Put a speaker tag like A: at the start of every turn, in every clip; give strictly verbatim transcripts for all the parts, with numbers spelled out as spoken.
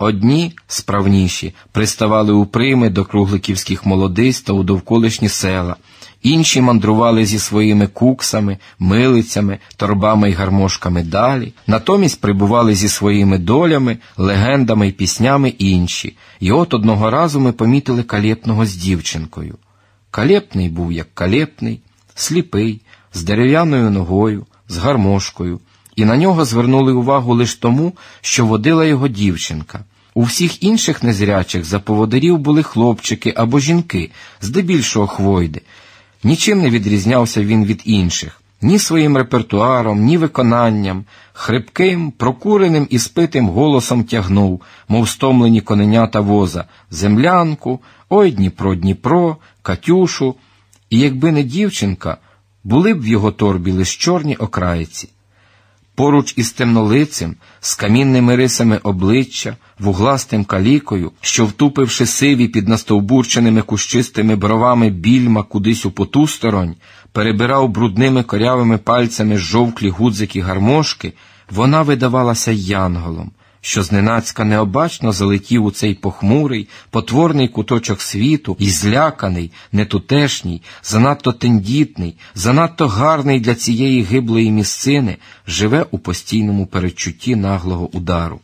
A: Одні, справніші, приставали у прийми до кругликівських молодиць та у довколишні села, інші мандрували зі своїми куксами, милицями, торбами й гармошками далі, натомість прибували зі своїми долями, легендами й піснями інші. І от одного разу ми помітили Калєпного з дівчинкою. Калєпний був як Калєпний, сліпий, з дерев'яною ногою, з гармошкою, і на нього звернули увагу лише тому, що водила його дівчинка. У всіх інших незрячих за поводирів були хлопчики або жінки, здебільшого хвойди. Нічим не відрізнявся він від інших, ні своїм репертуаром, ні виконанням. Хрипким, прокуреним і спитим голосом тягнув, мов стомлені коненята воза, землянку, ой Дніпро, Дніпро, Катюшу. І якби не дівчинка, були б в його торбі лиш чорні окраїці. Поруч із темнолицем, з камінними рисами обличчя, вугластим калікою, що, втупивши сиві під настовбурченими кущистими бровами більма кудись у потусторонь, перебирав брудними корявими пальцями жовклі гудзики гармошки, вона видавалася янголом, що зненацька необачно залетів у цей похмурий, потворний куточок світу і зляканий, нетутешній, занадто тендітний, занадто гарний для цієї гиблої місцини, живе у постійному передчутті наглого удару.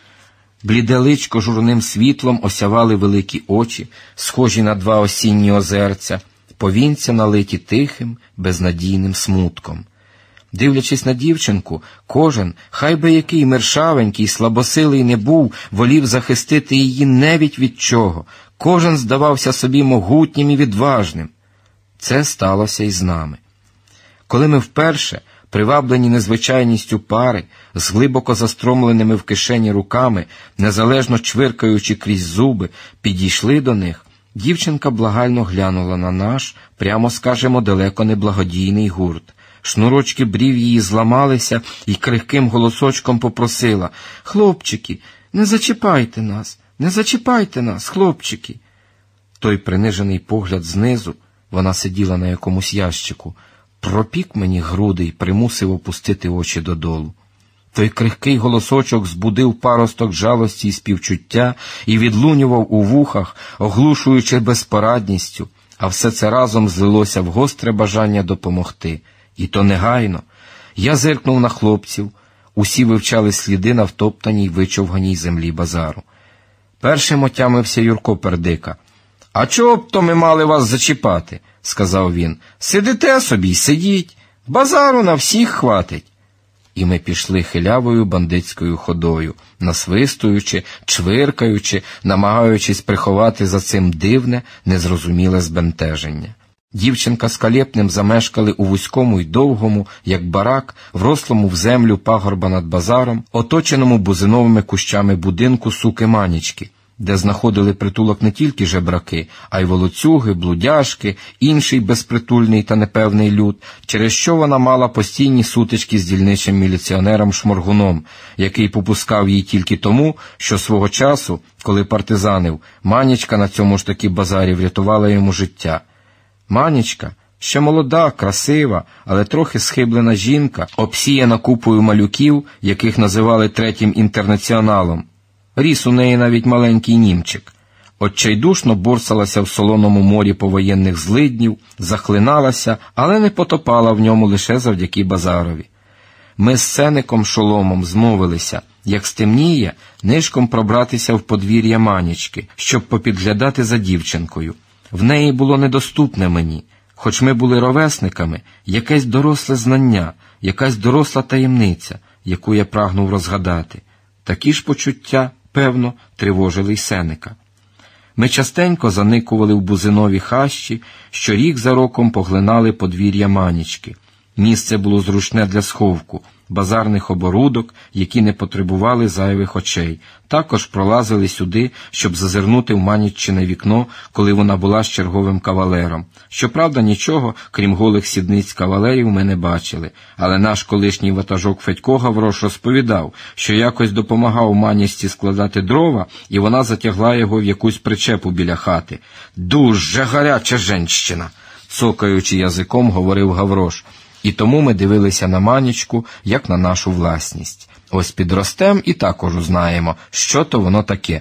A: Бліде личко журним світлом осявали великі очі, схожі на два осінні озерця, повінця налиті тихим, безнадійним смутком. Дивлячись на дівчинку, кожен, хай би який мершавенький, слабосилий не був, волів захистити її невідь від чого. Кожен здавався собі могутнім і відважним. Це сталося і з нами. Коли ми вперше, приваблені незвичайністю пари, з глибоко застромленими в кишені руками, незалежно чвиркаючи крізь зуби, підійшли до них, дівчинка благально глянула на наш, прямо скажемо, далеко не благодійний гурт. Шнурочки брів її зламалися і крихким голосочком попросила: «Хлопчики, не зачіпайте нас, не зачіпайте нас, хлопчики!» Той принижений погляд знизу, вона сиділа на якомусь ящику, пропік мені груди й примусив опустити очі додолу. Той крихкий голосочок збудив паросток жалості й співчуття і відлунював у вухах, оглушуючи безпорадністю, а все це разом злилося в гостре бажання допомогти. І то негайно. Я зиркнув на хлопців, усі вивчали сліди на втоптаній вичовганій землі базару. Першим отямився Юрко Пердика. «А чого б то ми мали вас зачіпати?» – сказав він. «Сидите собі й сидіть, базару на всіх хватить». І ми пішли хилявою бандитською ходою, насвистуючи, чвиркаючи, намагаючись приховати за цим дивне, незрозуміле збентеження. Дівчинка з Калєпним замешкали у вузькому й довгому, як барак, врослому в землю пагорба над базаром, оточеному бузиновими кущами будинку суки Манічки, де знаходили притулок не тільки жебраки, а й волоцюги, блудяшки, інший безпритульний та непевний люд, через що вона мала постійні сутички з дільничим міліціонером Шморгуном, який попускав їй тільки тому, що свого часу, коли партизанив, Манічка на цьому ж таки базарі врятувала йому життя. Манічка, ще молода, красива, але трохи схиблена жінка, обсіяна купою малюків, яких називали третім інтернаціоналом. Ріс у неї навіть маленький німчик. Отчайдушно борсалася в солоному морі повоєнних злиднів, захлиналася, але не потопала в ньому лише завдяки базарові. Ми з Сеником Шоломом змовилися, як стемніє, нишком пробратися в подвір'я Манічки, щоб попідглядати за дівчинкою. В неї було недоступне мені, хоч ми були ровесниками, якесь доросле знання, якась доросла таємниця, яку я прагнув розгадати. Такі ж почуття, певно, тривожили й Сеника. Ми частенько заникували в бузинові хащі, що рік за роком поглинали подвір'я Манічки. Місце було зручне для сховку, базарних оборудок, які не потребували зайвих очей. Також пролазили сюди, щоб зазирнути в Маніччине вікно, коли вона була з черговим кавалером. Щоправда, нічого, крім голих сідниць кавалерів, ми не бачили. Але наш колишній ватажок Федько Гаврош розповідав, що якось допомагав Манічці складати дрова, і вона затягла його в якусь причепу біля хати. «Дуже гаряча женщина!» – цокаючи язиком, говорив Гаврош. І тому ми дивилися на Манічку, як на нашу власність. Ось підростем і також узнаємо, що то воно таке